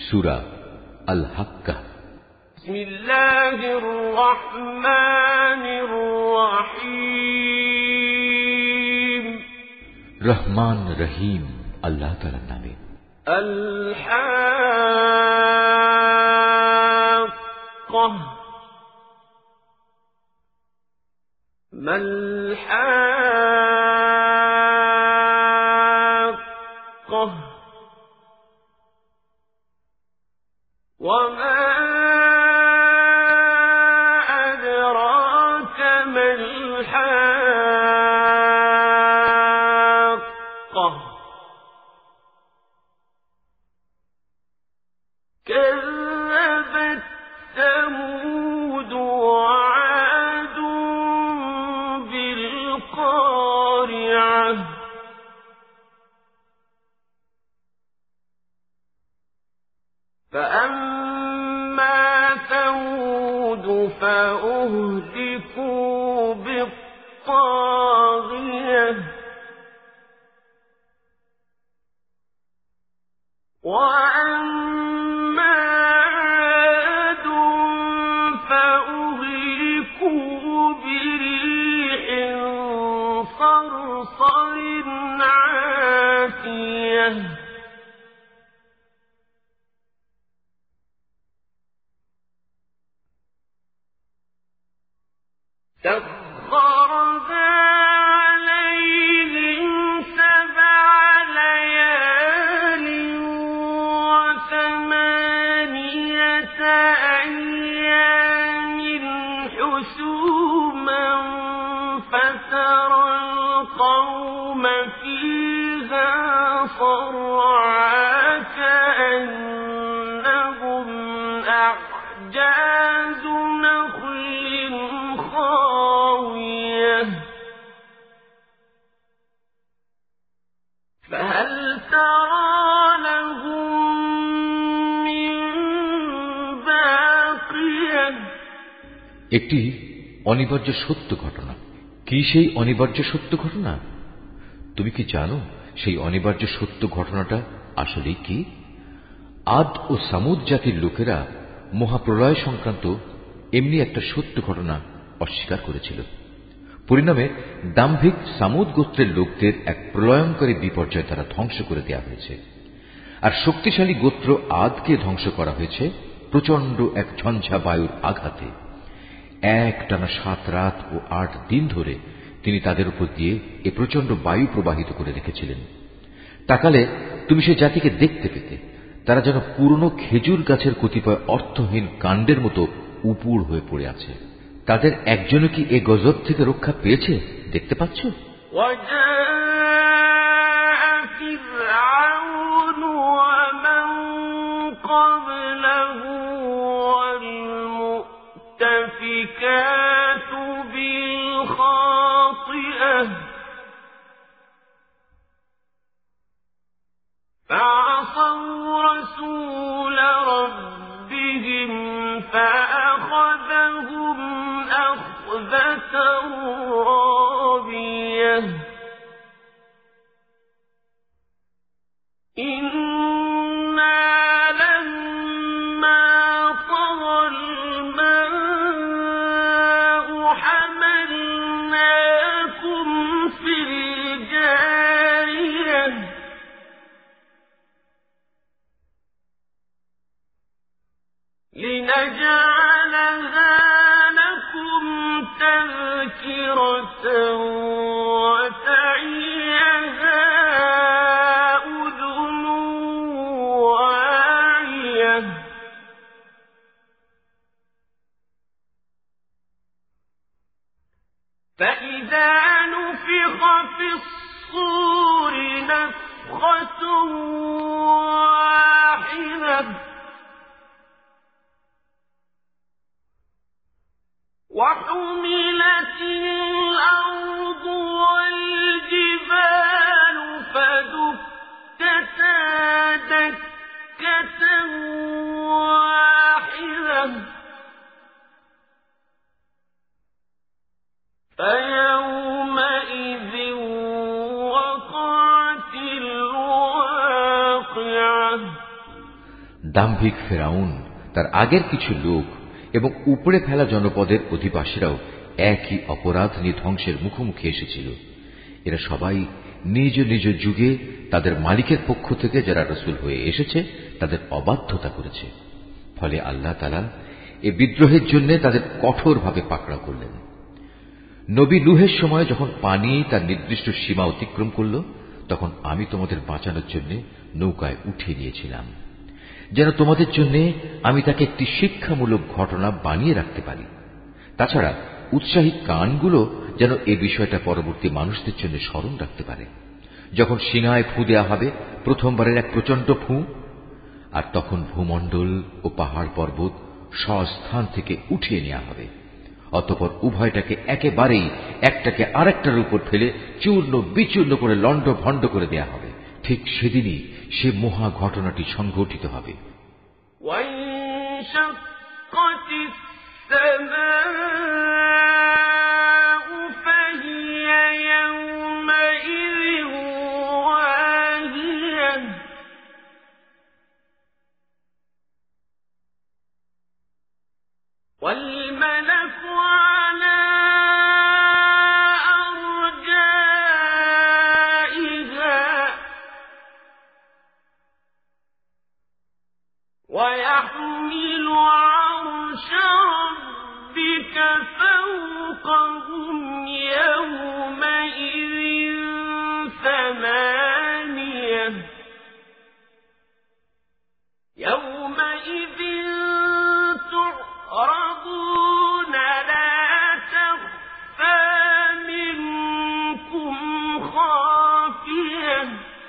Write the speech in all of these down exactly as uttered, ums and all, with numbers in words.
সূরা আল হাক্কাহ। বিসমিল্লাহির রহমানির রহিম। রহমান রহিম আল্লাহ তাআলার নামে। আল হাক্কাহ। মাল হাক্কাহ। ওয়ামা আদরাকা মাল হাক্কাহ। كذبت ثمود وعاد بالقارعة. فأما ثمود فأهلكوا بالطاغية. وأما عاد فأهلكوا بريح صرصر عاتية. سخرها عليهم سبع ليال وثمانية أيام حسوما فترى القوم فيها صرعى كأنهم أعجاز نخل خاوية. فهل ترى لهم من باقية. একটি অনিবার্য সত্য ঘটনা। কি সেই অনিবার্য সত্য ঘটনা? তুমি কি জানো সেই অনিবার্য সত্য ঘটনাটা আসলে কি? আদ ও সামুদ জাতির লোকেরা মহাপ্রলয় সংক্রান্ত এমনি একটা সত্য ঘটনা অস্বীকার করেছিল। পরিণামে দাম্ভিক সামুদ গোত্রের লোকদের এক প্রলয়ঙ্করী বিপর্যয় দ্বারা ধ্বংস করে দেওয়া হয়েছে। আর শক্তিশালী গোত্র আদকে ধ্বংস করা হয়েছে প্রচন্ড এক ঝঞ্ঝা বায়ুর আঘাতে। এক টানা সাত রাত ও আট দিন ধরে তিনি তাদের উপর দিয়ে এ প্রচন্ড বায়ু প্রবাহিত করে রেখেছিলেন। তাকালে তুমি সে জাতিকে দেখতে পেতে তারা যেন পুরনো খেজুর গাছের কতিপয় অর্থহীন কাণ্ডের মতো উপুড় হয়ে পড়ে আছে। তাদের একজনও কি এ গজব থেকে রক্ষা পেয়েছে দেখতে পাচ্ছ? فعصوا رسول ربهم فأخذهم أخذة رابية. إنا لما طغى الماء حملناكم في الجارية. لنجعلها لكم تذكرة وتعيها أذن واعية. فإذا نفخ في الصور نفخة واحدة وحملت الأرض والجبال فدكتا دكة واحدة. فيومئذ وقعت الواقعة. দাম্ভিক ফেরাউন, তার আগের কিছু লোক এবং উপড়ে ফেলা জনপদের অধিবাসীরাও একই অপরাধ নিয়ে ধ্বংসের মুখোমুখি এসেছিল। এরা সবাই নিজ নিজ যুগে তাদের মালিকের পক্ষ থেকে যারা রসুল হয়ে এসেছে তাদের অবাধ্যতা করেছে। ফলে আল্লাহ তাআলা এ বিদ্রোহের জন্য তাদের কঠোরভাবে পাকড়াও করলেন। নবী নূহের সময় যখন পানি তার নির্দিষ্ট সীমা অতিক্রম করল, তখন আমি তোমাদের বাঁচানোর জন্য নৌকায় উঠিয়ে নিয়েছিলাম, যেন তোমাদের জন্য আমি তাকে একটি শিক্ষামূলক ঘটনা বানিয়ে রাখতে পারি। তাছাড়া উৎসাহী কানগুলো যেন এ বিষয়টা পরবর্তী মানুষদের জন্য স্মরণ রাখতে পারে। যখন সিনায় ফু দেয়া হবে, প্রথমবারের এক প্রচন্ড ফু, আর তখন ভূমণ্ডল ও পাহাড় পর্বত স্বস্থান থেকে উঠিয়ে নেওয়া হবে। অতঃপর উভয়টাকে একেবারেই একটাকে আরেকটার উপর ফেলে চূর্ণ বিচূর্ণ করে লণ্ড ভণ্ড করে দেয়া হবে। ঠিক সেদিনই সে মহা ঘটনাটি সংঘটিত হবে। والملك على أرجائها ويحمل عرش ربك فوقهم يومئذ ثمانية يومئذ تعرضون لا تخفى منكم خافية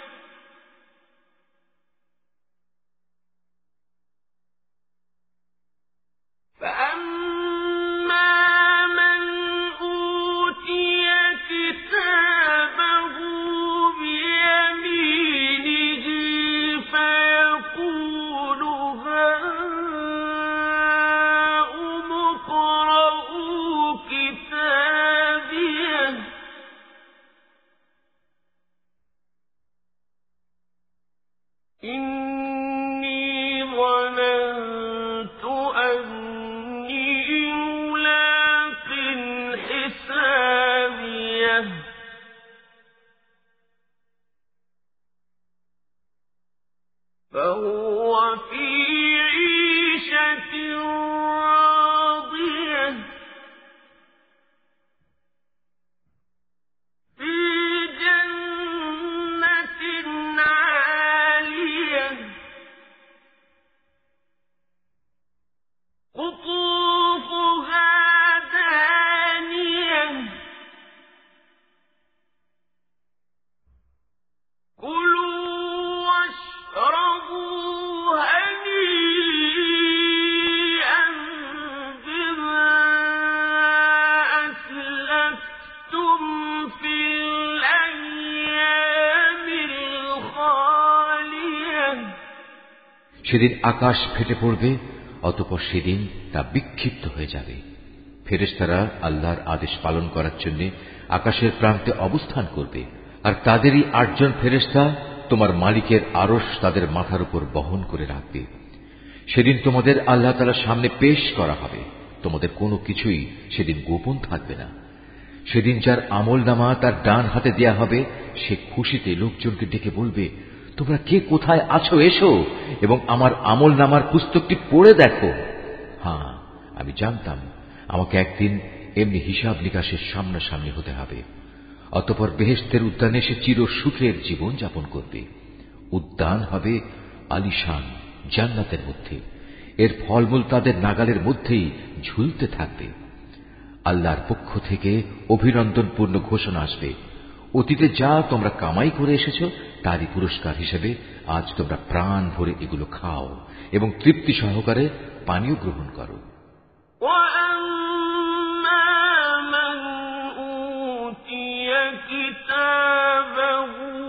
فأما من أوتي كتابه بيمينه فيقول هاؤم اقرءوا كتابيه إني ظننت أني ملاق حسابيه فهو في عيشة راضية في جنة عالية قطوفها دانية كلوا واشربوا هنيئا بما أسلفتم في الأيام الخالية সেদিন আকাশ ফেটে পড়বে, অতঃপর সেদিন তা বিক্ষিপ্ত হয়ে যাবে। ফেরেশতারা আল্লাহর আদেশ পালন করার জন্য আকাশের প্রান্তে অবস্থান করবে, আর তাদেরই আটজন ফেরেশতা তোমার মালিকের আরশ তাদের মাথার উপর বহন করে রাখবে। সেদিন তোমাদের আল্লাহ তাআলার সামনে পেশ করা হবে, তোমাদের কোনো কিছুই সেদিন গোপন থাকবে না। সেদিন যার আমলনামা তার ডান হাতে দেয়া হবে, সে খুশিতে লোকজনকে ডেকে বলবে, তোমরা কে কোথায় আছো, এসো এবং আমার আমলনামার পুস্তকটি পড়ে দেখো। হ্যাঁ, আমি জানতাম আমাকে একদিন এমনি হিসাব নিকাশের সামনাসামনি হতে হবে। অতঃপর বেহেশতের উদ্যানে সে চির সুখের জীবন যাপন করবে। উদ্যান হবে আলিশান জান্নাতের মধ্যে, এর ফলমূল তাদের নাগালের মধ্যেই ঝুলতে থাকবে। আল্লাহর পক্ষ থেকে অভিনন্দনপূর্ণ ঘোষণা আসবে, অতীতে যা তোমরা কামাই করে এসেছো তারই পুরস্কার হিসেবে আজ তোমরা প্রাণ ভরে এগুলো খাও এবং তৃপ্তি সহকারে পানীয় গ্রহণ করো। كتابه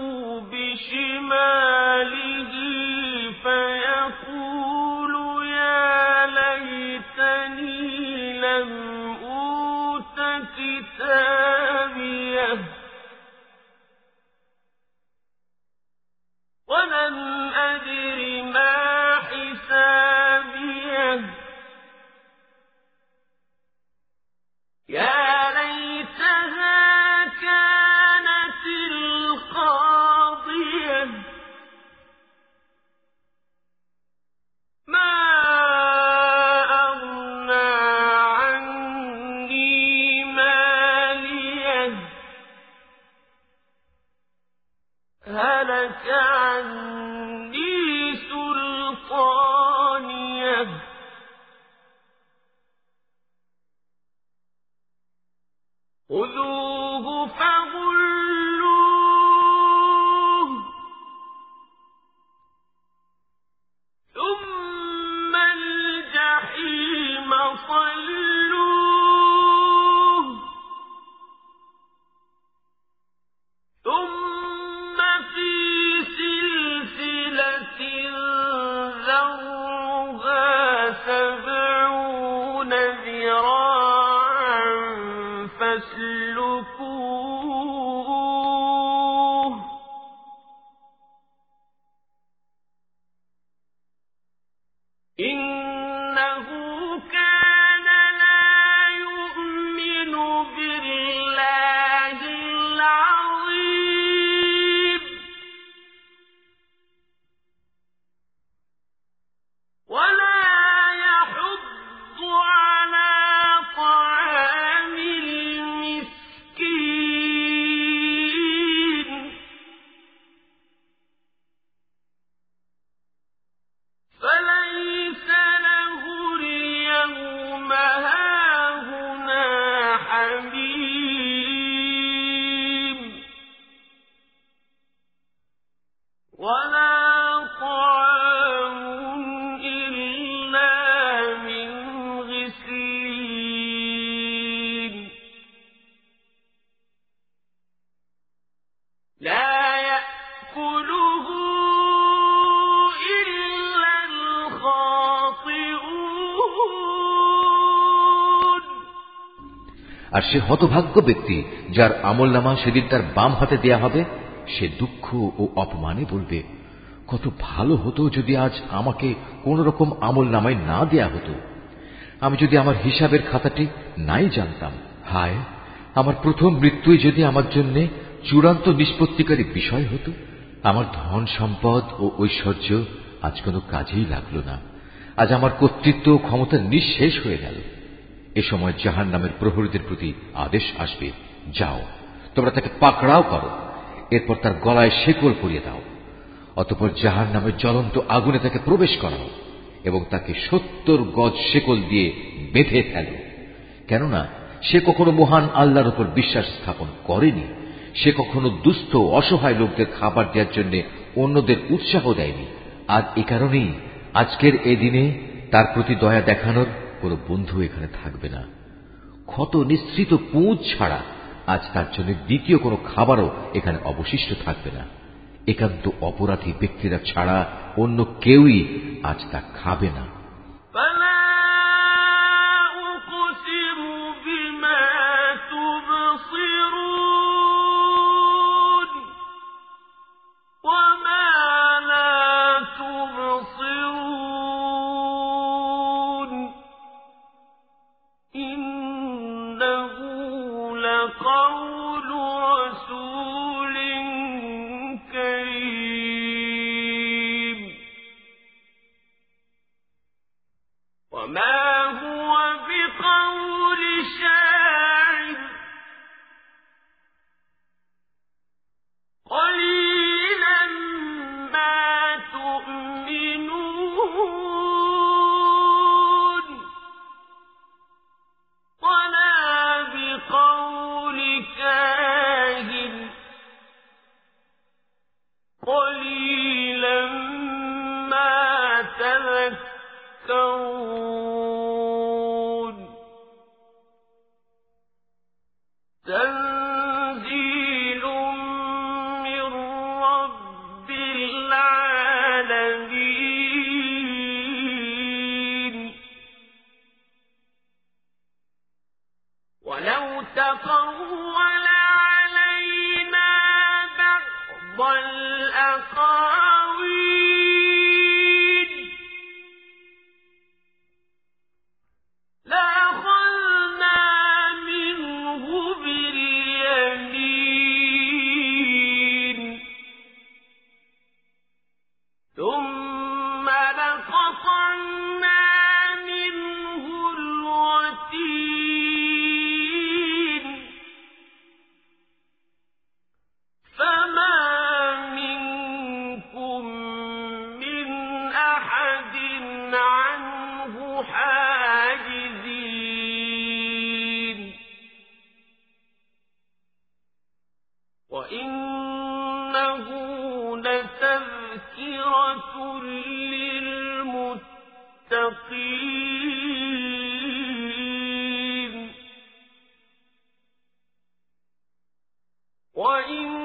بشماله فيقول يا ليتني لم أوت كتابيه ولم أدر ما حسابيه ذرعها سبعون ذراعا فاسلكوه إنه كان لا يؤمن بالله العظيم ولا يحض على طعام المسكين فليس له اليوم هاهنا حميم ولا طعام إلا من غسلين لا يأكله إلا الخاطئون আর সে হতভাগ্য ব্যক্তি যার আমলনামা সেদিন তার বাম হাতে দেয়া হবে, সে দুঃখ ও অপমানে বলবে, কত ভালো হতো যদি আজ আমাকে কোন রকম আমলনামায় না দেয়া হতো। আমি যদি আমার হিসাবের খাতাটি নাই জানতাম। হায়, আমার প্রথম মৃত্যুই যদি আমার জন্য চূড়ান্ত নিষ্পত্তিকারী বিষয় হতো। আমার ধন সম্পদ ও ঐশ্বর্য আজ কোনো কাজেই লাগলো না। আজ আমার কর্তৃত্ব ও ক্ষমতা নিঃশেষ হয়ে গেল। এ সময় জাহান্নামের প্রহরীদের প্রতি আদেশ আসবে, যাও তোমরা তাকে পাকড়াও করো, এরপর তার গলায় শেকল পরিয়ে দাও। অতঃপর জাহান্নামের জ্বলন্ত আগুনে তাকে প্রবেশ করাও এবং তাকে সত্তর গজ শেকল দিয়ে বেঁধে ফেলো। কেননা সে কখনো মহান আল্লাহর উপর বিশ্বাস স্থাপন করেনি। সে কখনো দুস্থ অসহায় লোকদের খাবার দেওয়ার জন্য অন্যদের উৎসাহ দেয়নি। আর এ কারণেই আজকের এই দিনে তার প্রতি দয়া দেখানোর কোনো বন্ধু এখানে থাকবে না। ক্ষত নিঃসৃত পুঁজ ছাড়া আজ তার জন্য দ্বিতীয় কোনো খাবারও এখানে অবশিষ্ট থাকবে না। একান্ত অপরাধী ব্যক্তিরা ছাড়া অন্য কেউই আজ তা খাবে না।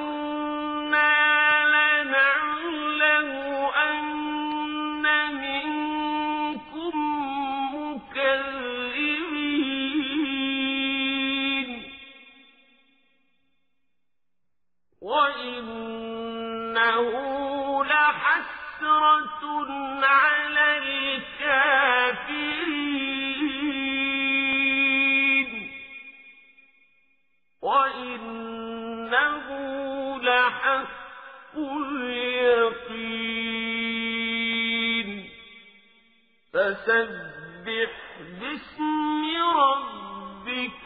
وَإِنَّا لَنَعْلَمُ أَنَّ مِنْ على الكافرين وإنه لحق اليقين فسبح باسم ربك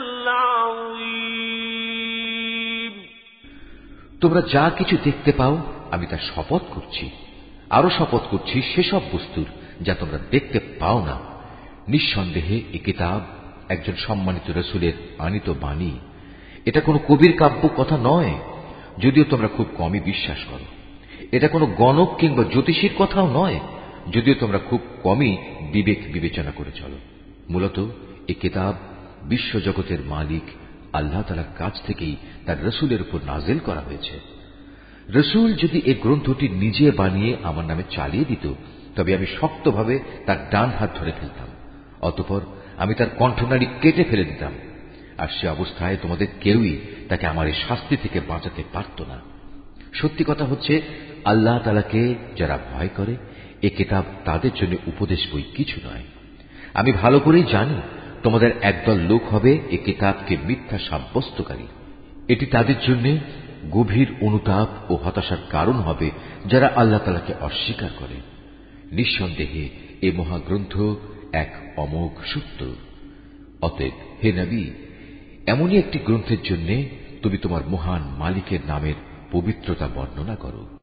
العظيم তোমরা যা কিছু দেখতে পাও আমি তার শপথ করছি, আরো শপথ করছি সেসব বস্তুর যা তোমরা দেখতে পাও না। নিঃসন্দেহে এ কিতাব একজন সম্মানিত রাসূলের আনিত বাণী। এটা কোনো কবির কাব্য কথা নয়, যদিও তোমরা খুব কমই বিশ্বাস করো। এটা কোনো গণক কিংবা জ্যোতিষীর কথাও নয়, যদিও তোমরা খুব কমই বিবেক বিবেচনা করে চলো। মূলত এ কিতাব বিশ্বজগতের মালিক আল্লাহ তাআলার কাছ থেকেই তার রাসূলের উপর নাযিল করা হয়েছে। রাসূল যদি এই গ্রন্থটি নিজে বানিয়ে আমার নামে চালিয়ে দিত, তবে আমি শক্তভাবে তার ডান হাত ধরে ফেলতাম, অতঃপর আমি তার কণ্ঠনালী কেটে ফেলে দিতাম। আর সে অবস্থায় তোমাদের কেউই তাকে আমার এই শাস্তি থেকে বাঁচাতে পারত না। সত্যি কথা হচ্ছে, আল্লাহ তাআলাকে যারা ভয় করে এ কিতাব তাদের জন্য উপদেশ বই কিছু নয়। আমি ভালো করেই জানি তোমাদের একদল লোক হবে এ কিতাবকে মিথ্যা সাব্যস্তকারী। এটি তাদের জন্য গভীর অনুতাপ ও হতাশার কারণ হবে যারা আল্লাহ তাআলাকে অস্বীকার করে। নিঃসন্দেহে এ মহাগ্রন্থ এক অমোঘ সত্য। অতএব হে নবী, এমনই একটি গ্রন্থের জন্য তুমি তোমার মহান মালিকের নামের পবিত্রতা বর্ণনা করো।